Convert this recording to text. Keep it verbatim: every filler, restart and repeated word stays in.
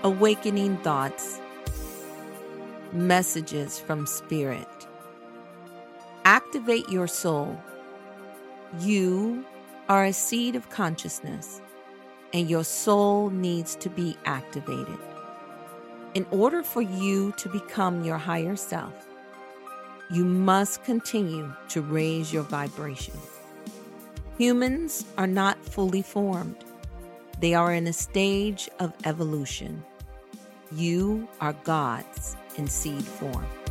Awakening thoughts. Messages from Spirit. Activate your soul. You are a seed of consciousness, and your soul needs to be activated. In order for you to become your higher self, you must continue to raise your vibration. Humans are not fully formed. They are in a stage of evolution. You are God's in seed form.